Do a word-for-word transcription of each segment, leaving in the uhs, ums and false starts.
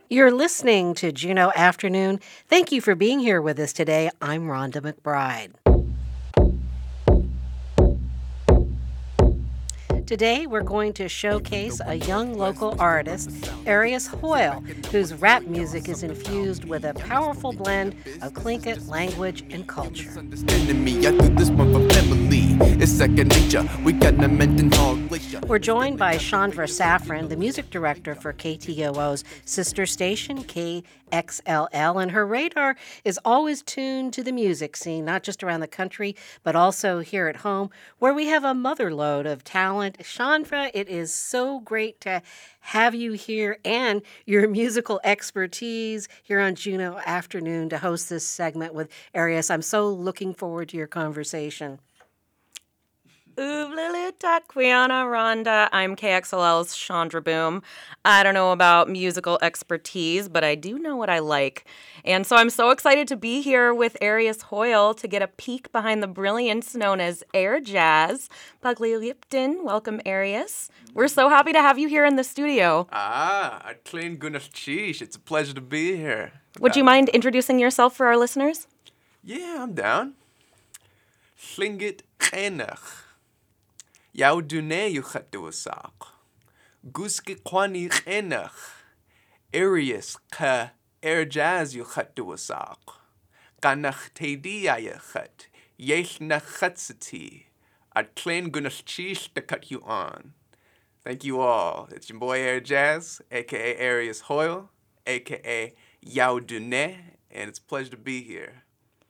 You're listening to Juneau Afternoon. Thank you for being here with us today. I'm Rhonda McBride. Today, we're going to showcase a young local artist, Arius Hoyle, whose rap music is infused with a powerful blend of Tlingit language and culture. We're joined by Chandra Safran, the music director for K T O O's sister station, K X L L, and her radar is always tuned to the music scene, not just around the country, but also here at home, where we have a motherlode of talent. Chandra, it is so great to have you here and your musical expertise here on Juneau Afternoon to host this segment with Arius. I'm so looking forward to your conversation. Oovlilita Quiana Rhonda. I'm K X L L's Chandra Boom. I don't know about musical expertise, but I do know what I like. And so I'm so excited to be here with Arius Hoyle to get a peek behind the brilliance known as air jazz. Pagli Lipton, welcome, Arius. We're so happy to have you here in the studio. Ah, Atlein Gunaschish. It's a pleasure to be here. Would you mind introducing yourself for our listeners? Yeah, I'm down. Tlingit Enach. Yau dune yuchatuasak. Guski kwani enach. Arius ka air jazz yuchatuasak. Ganach teidi ayachat. Yech nachatsati. Atlein gunaschish to cut you on. Thank you all. It's your boy Air Jazz, aka Arius Hoyle, aka Yau Dune, and it's a pleasure to be here.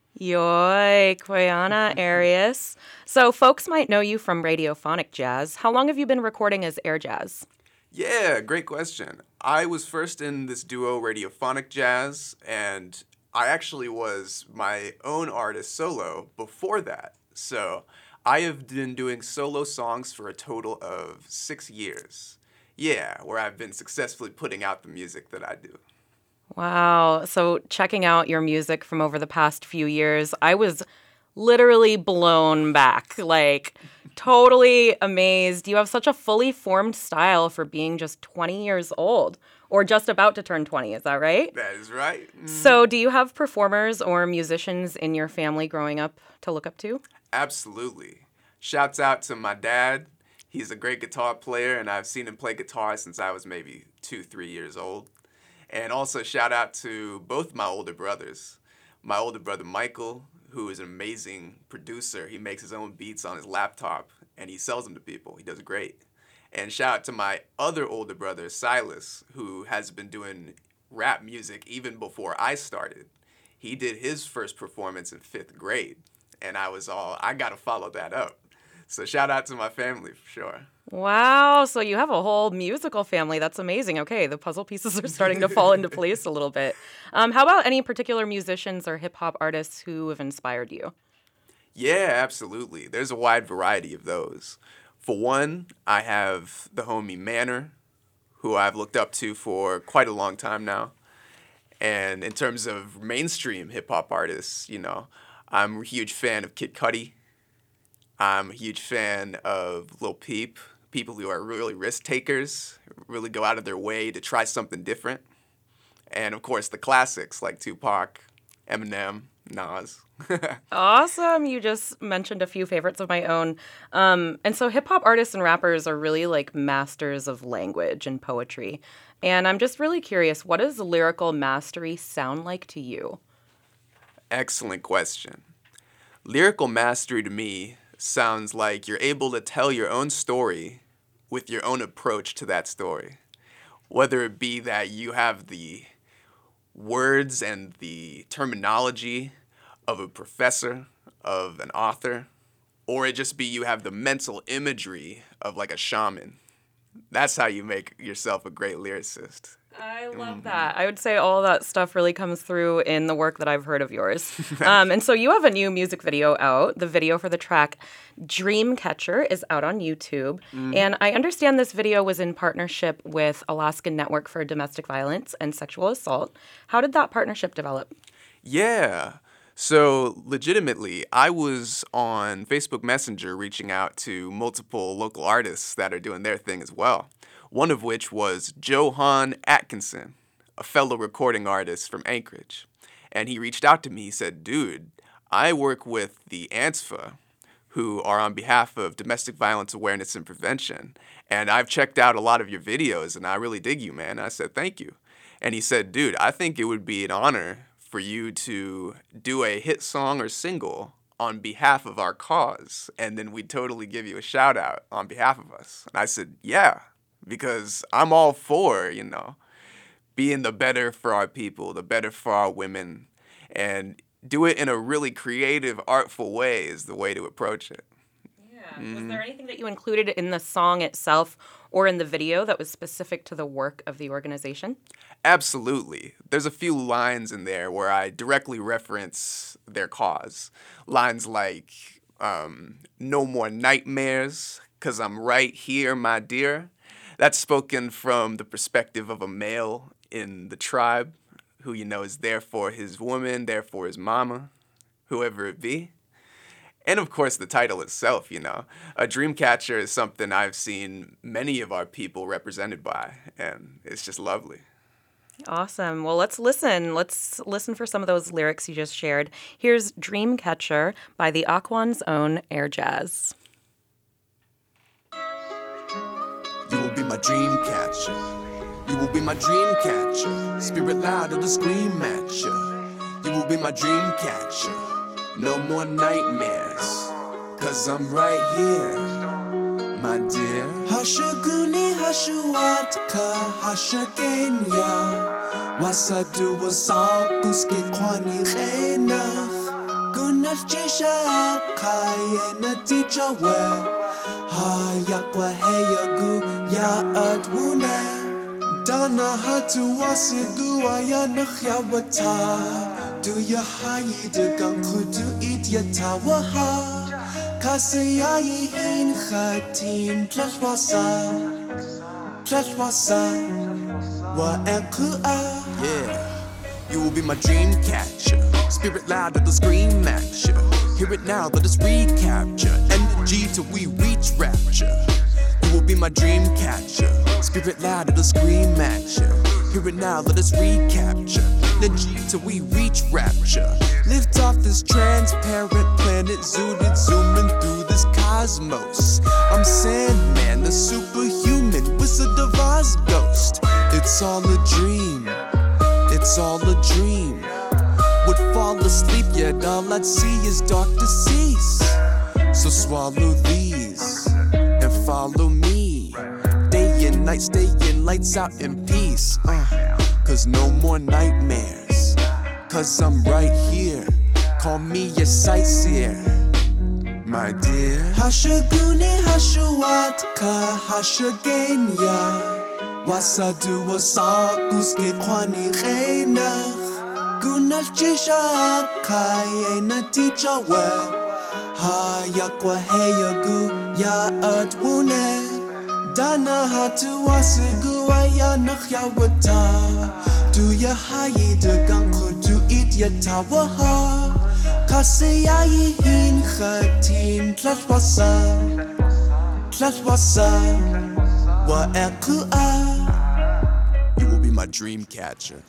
Yoy, Quiana, Arius. So folks might know you from Radiophonic Jazz. How long have you been recording as air jazz? Yeah, great question. I was first in this duo, Radiophonic Jazz, and I actually was my own artist solo before that. So I have been doing solo songs for a total of six years. Yeah, where I've been successfully putting out the music that I do. Wow. So checking out your music from over the past few years, I was literally blown back, like totally amazed. You have such a fully formed style for being just twenty years old, or just about to turn twenty. Is that right? That is right. Mm. So do you have performers or musicians in your family growing up to look up to? Absolutely. Shouts out to my dad. He's a great guitar player, and I've seen him play guitar since I was maybe two, three years old. And also shout out to both my older brothers. My older brother, Michael, who is an amazing producer. He makes his own beats on his laptop, and he sells them to people. He does great. And shout out to my other older brother, Silas, who has been doing rap music even before I started. He did his first performance in fifth grade, and I was all, I got to follow that up. So shout out to my family for sure. Wow. So you have a whole musical family. That's amazing. Okay, the puzzle pieces are starting to fall into place a little bit. Um, how about any particular musicians or hip-hop artists who have inspired you? Yeah, absolutely. There's a wide variety of those. For one, I have the homie Manor, who I've looked up to for quite a long time now. And in terms of mainstream hip-hop artists, you know, I'm a huge fan of Kid Cudi. I'm a huge fan of Lil Peep, people who are really risk takers, really go out of their way to try something different. And of course, the classics like Tupac, Eminem, Nas. Awesome. You just mentioned a few favorites of my own. Um, and so hip hop artists and rappers are really like masters of language and poetry. And I'm just really curious, what does lyrical mastery sound like to you? Excellent question. Lyrical mastery to me sounds like you're able to tell your own story with your own approach to that story. Whether it be that you have the words and the terminology of a professor, of an author, or it just be you have the mental imagery of like a shaman. That's how you make yourself a great lyricist. I love that. I would say all that stuff really comes through in the work that I've heard of yours. Um, and so you have a new music video out. The video for the track Dreamcatcher is out on YouTube. Mm. And I understand this video was in partnership with Alaskan Network for Domestic Violence and Sexual Assault. How did that partnership develop? Yeah. So legitimately, I was on Facebook Messenger reaching out to multiple local artists that are doing their thing as well. One of which was Johan Atkinson a fellow recording artist from Anchorage. And he reached out to me. He said, dude, I work with the A N S F A, who are on behalf of Domestic Violence Awareness and Prevention. And I've checked out a lot of your videos, and I really dig you, man. And I said, thank you. And he said, dude, I think it would be an honor for you to do a hit song or single on behalf of our cause, and then we'd totally give you a shout out on behalf of us. And I said, yeah, because I'm all for, you know, being the better for our people, the better for our women, and do it in a really creative, artful way is the way to approach it. Yeah. Mm-hmm. Was there anything that you included in the song itself or in the video that was specific to the work of the organization? Absolutely. There's a few lines in there where I directly reference their cause. Lines like, um, no more nightmares, 'cause I'm right here, my dear. That's spoken from the perspective of a male in the tribe who, you know, is there for his woman, there for his mama, whoever it be. And of course, the title itself, you know. A dream catcher is something I've seen many of our people represented by, and it's just lovely. Awesome. Well, let's listen. Let's listen for some of those lyrics you just shared. Here's Dreamcatcher by the Aquan's own Air Jazz. You will be my dream catcher. You will be my dream catcher. Spirit loud of the scream at you. You will be my dream catcher. No more nightmares, 'cause I'm right here, my dear. Hashaguni hashuatka hashagenya. Wasadu wasakuski kwani khenach. Gunach jisha kayena tijawe. Hayakwa heyagu ya adwune. Dana hatu wasigu ayanach yawata. Do ya hayi de gang kudu it ya tawaha. Kasayai in khatim plashwasa. Plashwasa. Wa ekua. Yeah. You will be my dream catcher. Spirit loud of the scream at you. Hear it now, let us recapture. Energy till we reach rapture. You will be my dream catcher. Spirit loud of the scream at you. Hear it now, let us recapture. Energy till we reach rapture. Lift off this transparent planet, zooted, zooming through this cosmos. I'm Sandman, the superhuman, Wizard of Oz ghost. It's all a dream. It's all a dream. Would fall asleep, yet all I'd see is dark decease. So swallow these and follow me. Day and night, stay in, lights out in peace. Uh, Cause no more nightmares. Cause I'm right here. Call me your sightseer, my dear. Hashaguni hashuatka hashagenya. Wasadu wasakuski kwani khenach. Gunach jisha kayena tijawe. Hayakwa heyagu ya adwune. Dana hatu wasigu ayanach yawata. Do ya hayi de gang kudu it ya tawaha. Kasayai in khatim tlashwasa. Tlashwasa. Wa ekua. You will be my dream catcher.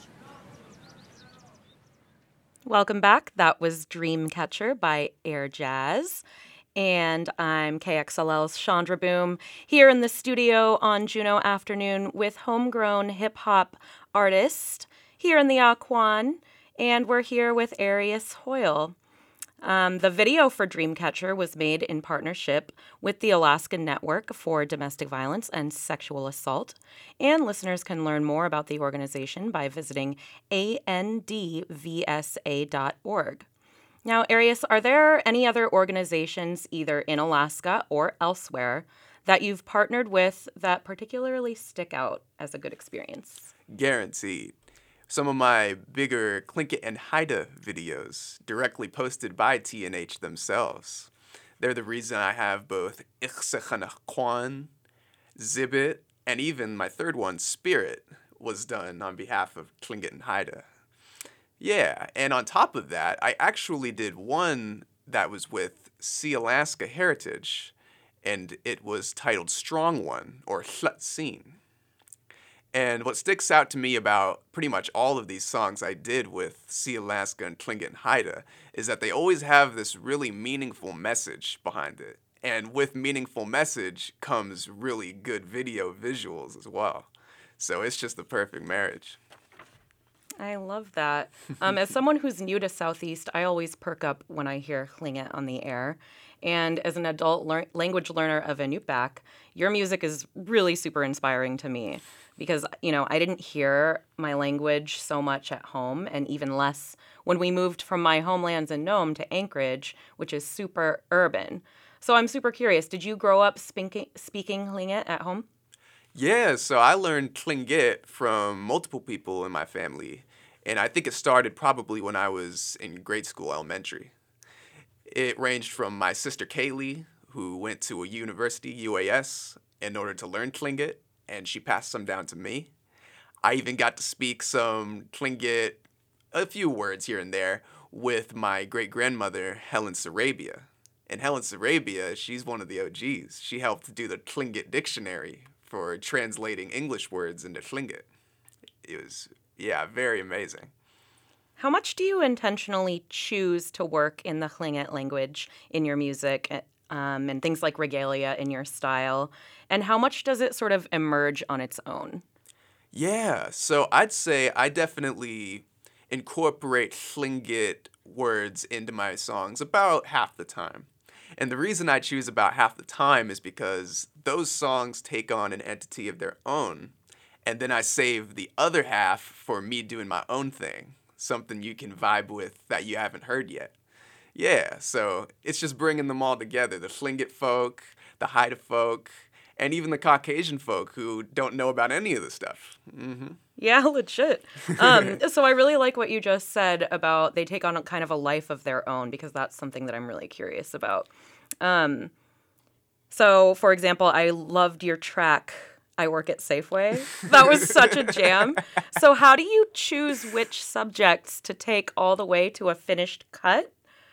Welcome back. That was Dreamcatcher by Air Jazz. And I'm K X L L's Chandra Boom here in the studio on Juno Afternoon with homegrown hip-hop artist here in the Aquan. And we're here with Arius Hoyle. Um, the video for Dreamcatcher was made in partnership with the Alaska Network for Domestic Violence and Sexual Assault, and listeners can learn more about the organization by visiting A N D V S A dot org. Now, Arius, are there any other organizations, either in Alaska or elsewhere, that you've partnered with that particularly stick out as a good experience? Guaranteed. Some of my bigger Tlingit and Haida videos, directly posted by T N H themselves. They're the reason I have both Ixsechanakwan, Zibit, and even my third one, Spirit, was done on behalf of Tlingit and Haida. Yeah, and on top of that, I actually did one that was with Sea Alaska Heritage, and it was titled Strong One, or Tlutsin. And what sticks out to me about pretty much all of these songs I did with Sealaska and Tlingit and Haida is that they always have this really meaningful message behind it. And with meaningful message comes really good video visuals as well. So it's just the perfect marriage. I love that. Um, as someone who's new to Southeast, I always perk up when I hear Tlingit on the air. And as an adult lear- language learner of Inupiaq, your music is really super inspiring to me because, you know, I didn't hear my language so much at home and even less when we moved from my homelands in Nome to Anchorage, which is super urban. So I'm super curious, did you grow up speaking, speaking Tlingit at home? Yeah, so I learned Tlingit from multiple people in my family. And I think it started probably when I was in grade school, elementary. It ranged from my sister Kaylee, who went to a university, U A S, in order to learn Tlingit, and she passed some down to me. I even got to speak some Tlingit, a few words here and there, with my great-grandmother, Helen Sarabia. And Helen Sarabia, she's one of the O Gs. She helped do the Tlingit dictionary for translating English words into Tlingit. It was, yeah, very amazing. How much do you intentionally choose to work in the Tlingit language in your music um, and things like regalia in your style? And how much does it sort of emerge on its own? Yeah, so I'd say I definitely incorporate Tlingit words into my songs about half the time. And the reason I choose about half the time is because those songs take on an entity of their own, and then I save the other half for me doing my own thing. Something you can vibe with that you haven't heard yet. Yeah, so it's just bringing them all together. The Tlingit folk, the Haida folk, and even the Caucasian folk who don't know about any of this stuff. Mm-hmm. Yeah, legit. Um, so I really like what you just said about they take on a kind of a life of their own, because that's something that I'm really curious about. Um, so, for example, I loved your track, I Work at Safeway. That was such a jam. So how do you choose which subjects to take all the way to a finished cut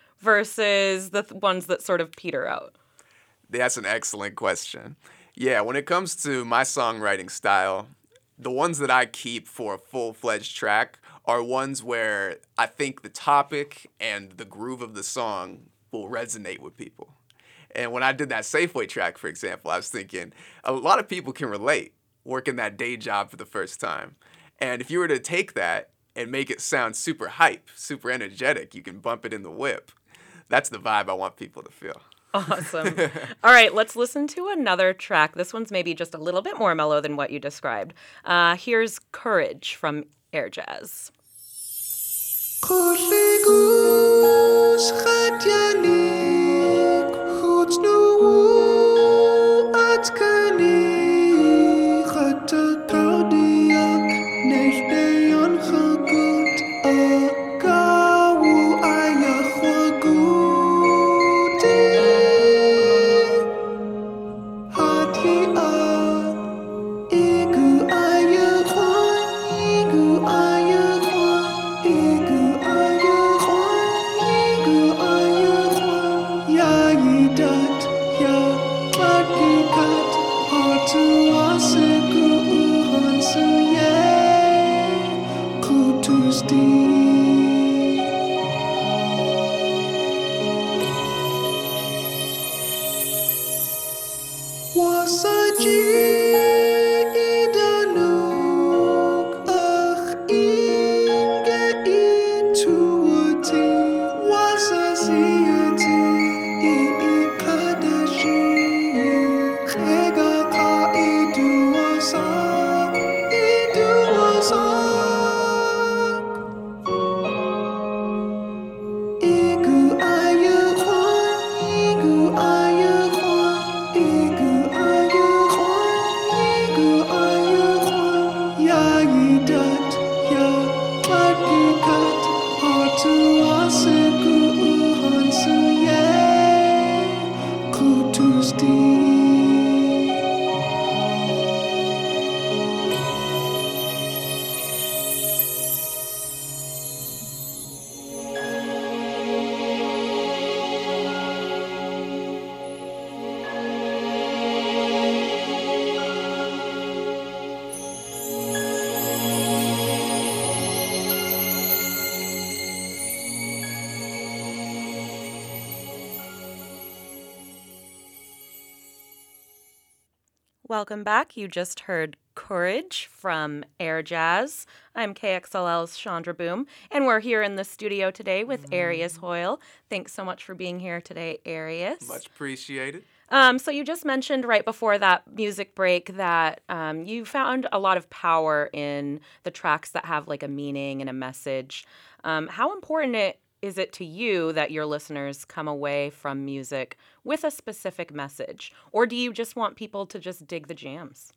versus the th- ones that sort of peter out? That's an excellent question. Yeah, when it comes to my songwriting style, the ones that I keep for a full-fledged track are ones where I think the topic and the groove of the song will resonate with people. And when I did that Safeway track, for example, I was thinking a lot of people can relate working that day job for the first time. And if you were to take that and make it sound super hype, super energetic, you can bump it in the whip. That's the vibe I want people to feel. Awesome. All right, let's listen to another track. This one's maybe just a little bit more mellow than what you described. Uh, here's Courage from Air Jazz. Welcome back. You just heard Courage from Air Jazz. I'm K X L L's Chandra Boom, and we're here in the studio today with Arius Hoyle. Thanks so much for being here today, Arius. Much appreciated. Um, so you just mentioned right before that music break that um, you found a lot of power in the tracks that have like a meaning and a message. Um, how important it is it to you that your listeners come away from music with a specific message? Or do you just want people to just dig the jams?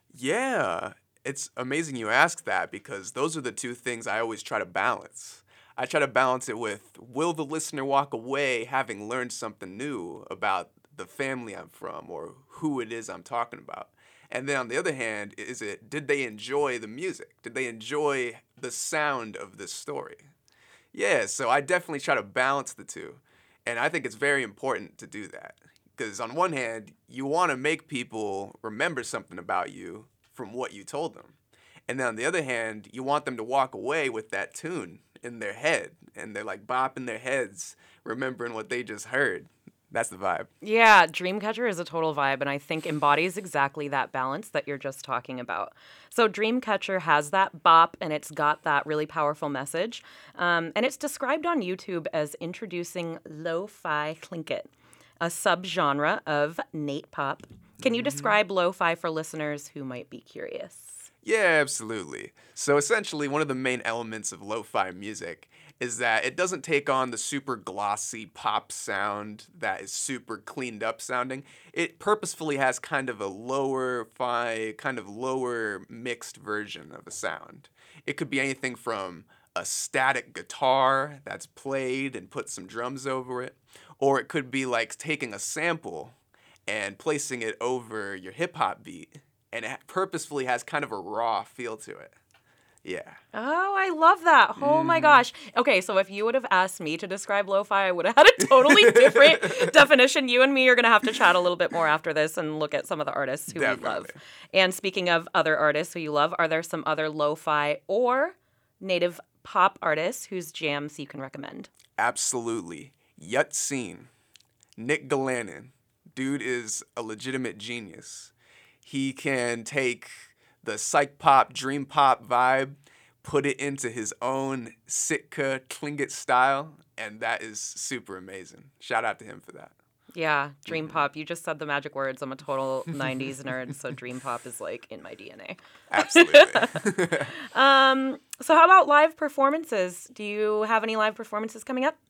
Yeah, it's amazing you ask that because those are the two things I always try to balance. I try to balance it with, will the listener walk away having learned something new about the family I'm from or who it is I'm talking about? And then on the other hand, is it, did they enjoy the music? Did they enjoy the sound of this story? Yeah, so I definitely try to balance the two. And I think it's very important to do that. Because on one hand, you want to make people remember something about you from what you told them. And then on the other hand, you want them to walk away with that tune in their head. And they're like bopping their heads, remembering what they just heard. That's the vibe. Yeah, Dreamcatcher is a total vibe, and I think embodies exactly that balance that you're just talking about. So Dreamcatcher has that bop, and it's got that really powerful message. Um, and it's described on YouTube as introducing lo-fi Tlingit, a subgenre of Nate pop. Can you describe lo-fi for listeners who might be curious? Yeah, absolutely. So essentially, one of the main elements of lo-fi music is that it doesn't take on the super glossy pop sound that is super cleaned up sounding. It purposefully has kind of a lower fi, kind of lower mixed version of a sound. It could be anything from a static guitar that's played and put some drums over it, or it could be like taking a sample and placing it over your hip hop beat, and it purposefully has kind of a raw feel to it. Yeah. Oh, I love that. Oh my gosh. Okay, so if you would have asked me to describe lo-fi, I would have had a totally different definition. You and me are going to have to chat a little bit more after this and look at some of the artists who Definitely. we love. And speaking of other artists who you love, are there some other lo-fi or native pop artists whose jams you can recommend? Absolutely. Yutsin, Nick Galanin. Dude is a legitimate genius. He can take the psych pop, dream pop vibe, put it into his own Sitka Tlingit style, and that is super amazing. Shout out to him for that. Yeah, dream pop. You just said the magic words. I'm a total nineties nerd, so dream pop is like in my D N A. Absolutely. um, so how about live performances? Do you have any live performances coming up?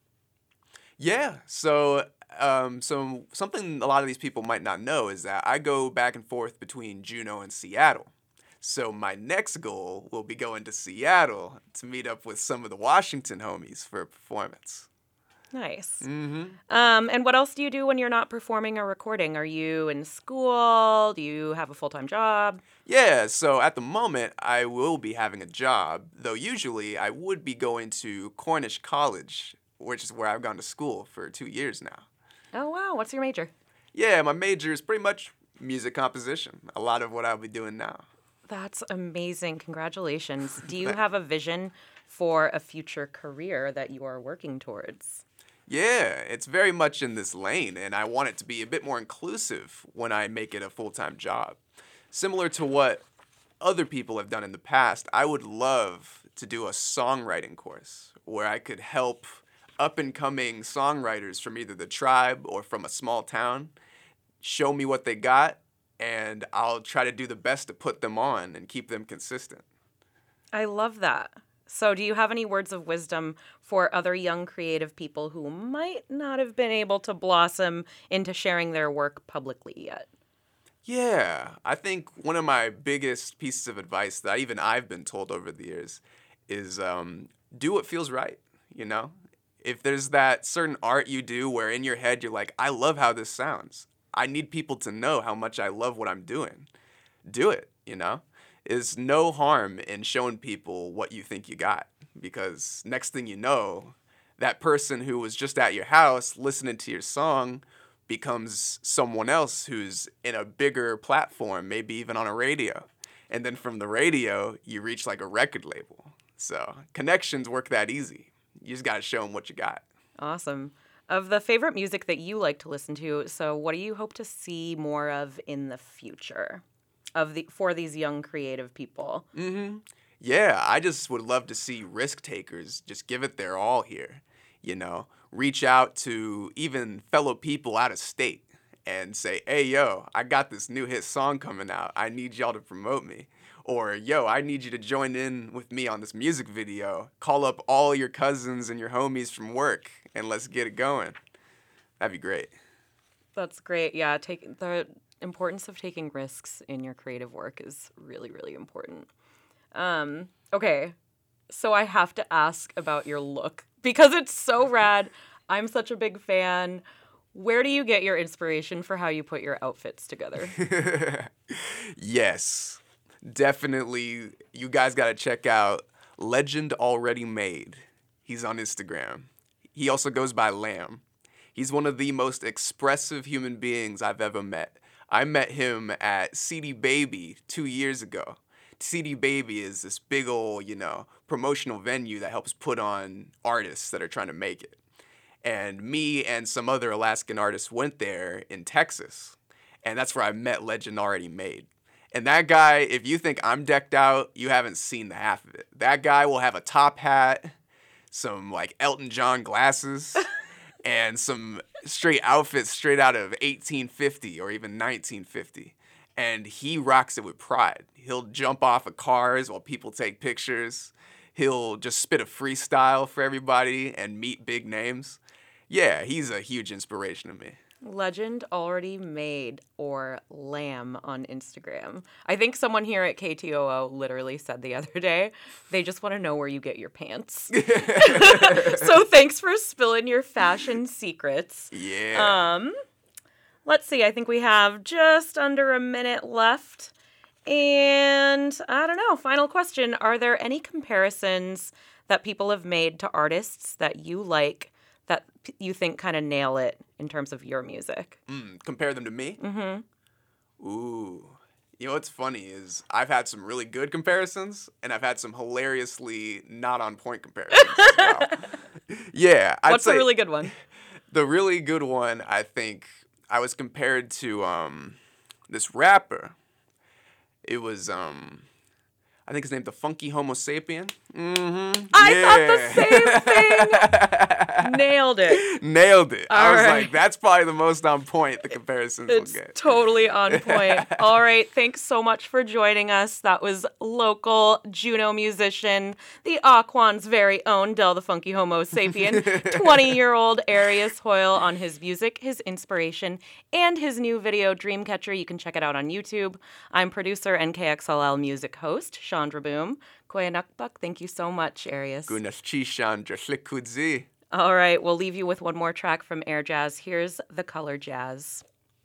Yeah, so um, so something a lot of these people might not know is that I go back and forth between Juneau and Seattle. So my next goal will be going to Seattle to meet up with some of the Washington homies for a performance. Nice. Mm-hmm. Um, and what else do you do when you're not performing or recording? Are you in school? Do you have a full-time job? Yeah, so at the moment, I will be having a job, though usually I would be going to Cornish College, which is where I've gone to school for two years now. Oh, wow. What's your major? Yeah, my major is pretty much music composition, a lot of what I'll be doing now. That's amazing. Congratulations. Do you have a vision for a future career that you are working towards? Yeah, it's very much in this lane, and I want it to be a bit more inclusive when I make it a full-time job. Similar to what other people have done in the past, I would love to do a songwriting course where I could help up-and-coming songwriters from either the tribe or from a small town show me what they got, and I'll try to do the best to put them on and keep them consistent. I love that. So do you have any words of wisdom for other young creative people who might not have been able to blossom into sharing their work publicly yet? Yeah, I think one of my biggest pieces of advice that even I've been told over the years is um, do what feels right, you know? If there's that certain art you do where in your head you're like, I love how this sounds. I need people to know how much I love what I'm doing. Do it, you know? There's no harm in showing people what you think you got, because next thing you know, that person who was just at your house listening to your song becomes someone else who's in a bigger platform, maybe even on a radio. And then from the radio, you reach like a record label. So connections work that easy. You just got to show them what you got. Awesome. Of the favorite music that you like to listen to, so what do you hope to see more of in the future? of the for these young creative people? Mm-hmm. Yeah, I just would love to see risk takers just give it their all here, you know, reach out to even fellow people out of state and say, hey, yo, I got this new hit song coming out. I need y'all to promote me. Or, yo, I need you to join in with me on this music video. Call up all your cousins and your homies from work, and let's get it going. That'd be great. That's great. Yeah, take the importance of taking risks in your creative work is really, really important. Um, okay, so I have to ask about your look because it's so rad. I'm such a big fan. Where do you get your inspiration for how you put your outfits together? Yes. Definitely, you guys got to check out Legend Already Made. He's on Instagram. He also goes by Lamb. He's one of the most expressive human beings I've ever met. I met him at C D Baby two years ago. C D Baby is this big old, you know, promotional venue that helps put on artists that are trying to make it. And me and some other Alaskan artists went there in Texas. And that's where I met Legend Already Made. And that guy, if you think I'm decked out, you haven't seen the half of it. That guy will have a top hat, some like Elton John glasses, and some straight outfits straight out of eighteen fifty or even nineteen fifty. And he rocks it with pride. He'll jump off of cars while people take pictures. He'll just spit a freestyle for everybody and meet big names. Yeah, he's a huge inspiration to me. Legend Already Made, or Lamb on Instagram. I think someone here at K T O O literally said the other day, they just want to know where you get your pants. So thanks for spilling your fashion secrets. Yeah. Um, let's see. I think we have just under a minute left. And I don't know, final question. Are there any comparisons that people have made to artists that you like that p- you think kind of nail it in terms of your music? Mm, compare them to me? Mm-hmm. Ooh. You know what's funny is I've had some really good comparisons, and I've had some hilariously not on point comparisons as well. Yeah. I'd What's say a really good one? The really good one, I think, I was compared to um, this rapper. It was, um, I think his name's the Funky Homo Sapien. Mm-hmm. I yeah. thought the same thing. Nailed it. Nailed it. All I was right. like, that's probably the most on point the comparisons It's will get. totally on point. All right. Thanks so much for joining us. That was local Juneau musician, the Aquan's very own Del the Funky Homo Sapien, twenty-year-old Arius Hoyle on his music, his inspiration, and his new video, Dreamcatcher. You can check it out on YouTube. I'm producer and K X L L music host, Chandra Boom. Koyanakbak, thank you so much, Arius. Gunas Chishan Jaslikudzi. All right, we'll leave you with one more track from Air Jazz. Here's The Color Jazz.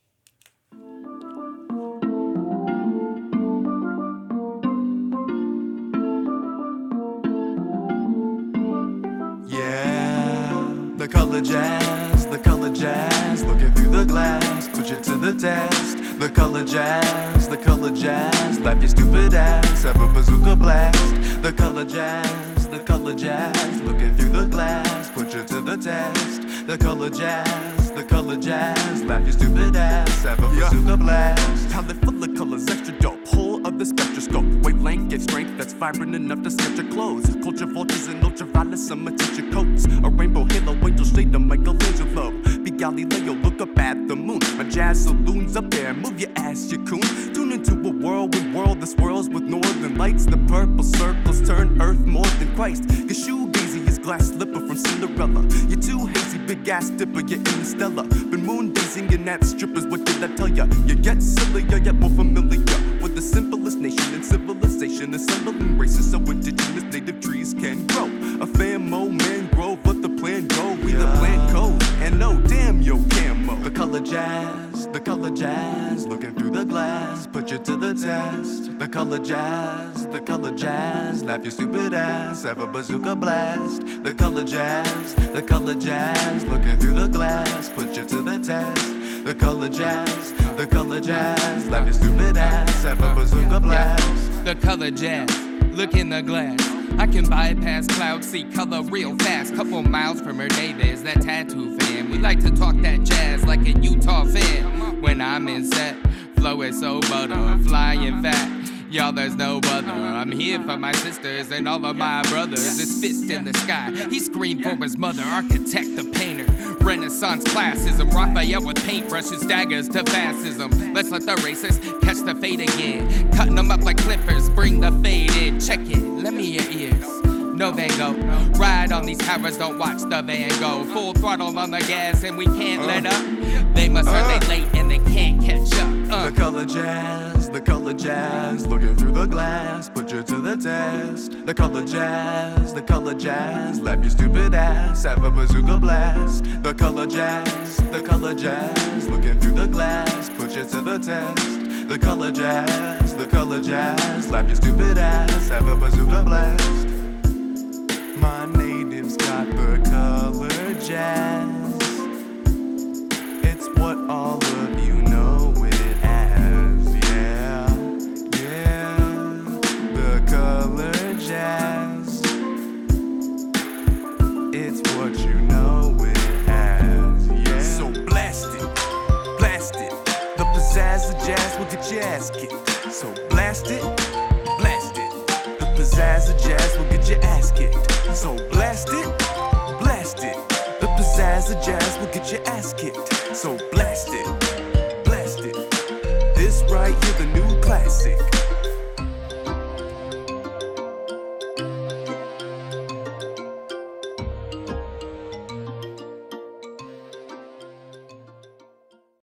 Yeah, the color jazz, the color jazz, looking through the glass, put you to the test. The color jazz, the color jazz, laugh your stupid ass, have a bazooka blast. The color jazz, the color jazz, looking through the glass, put you to the test. The color jazz, the color jazz, laugh your stupid ass, have a bazooka blast. Palette full of colors, extra dope, whole of the spectroscope. Wavelength gives strength that's vibrant enough to sketch your clothes. Culture vultures and ultraviolet summer teacher coats. A rainbow halo, angel shade of Michelangelo. Be Galileo, look up at the moon. My jazz saloon's up there, move your ass, you coon. Tune into a world with world that swirls with northern lights. The purple circles turn earth more than Christ. Your shoegazy is glass slipper from Cinderella. You're too hazy, big ass dipper, you're interstellar. Been moon dazing in that strippers, what did I tell ya? You get sillier, yet more familiar with the simplest nation in civilization. Assembling races so indigenous native trees can grow. A famo mangrove, but the plan go. We the plant code, and no damn yo camo. The color jazz, the color jazz, looking through the glass, put you to the test. The color jazz, the color jazz, laugh your stupid ass, have a bazooka blast. The color jazz, the color jazz, looking through the glass, put you to the test. The color jazz, the color jazz, laugh your stupid ass, have a bazooka blast. The color jazz, look in the glass. I can bypass clouds, see color real fast. Couple miles from her Davis, that tattoo fan. We like to talk that jazz like a Utah fan. When I'm in set, flow is so butter, flying fat. Y'all, there's no other. I'm here for my sisters and all of my brothers. His fist in the sky, he screamed for his mother. Architect, the painter, Renaissance classism. Raphael with paintbrushes, daggers to fascism. Let's let the racists catch the fade again. Cutting them up like clippers, bring the fade in. Check it, let me your ears. No Van Gogh. Ride on these towers, don't watch the Van Gogh. Full throttle on the gas and we can't uh, let up. They must uh, are they late and they can't catch up. Uh. The color jazz, the color jazz, looking through the glass, put you to the test. The color jazz, the color jazz, left your stupid ass, have a bazooka blast. The color jazz, the color jazz, looking through the glass, put you to the test. The color jazz, the color jazz, left your stupid ass, have a bazooka blast. My natives got the color jazz. It's what all of you know it as, yeah, yeah. The color jazz. It's what you know it as, yeah. So blast it, blast it. The pizzazz of jazz will get your ass kicked. So blast it, blast it. The pizzazz of jazz will get your ass kicked. So blast it, blast it. The pizzazz of jazz will get your ass kicked. So blast it, blast it. This right here, the new classic.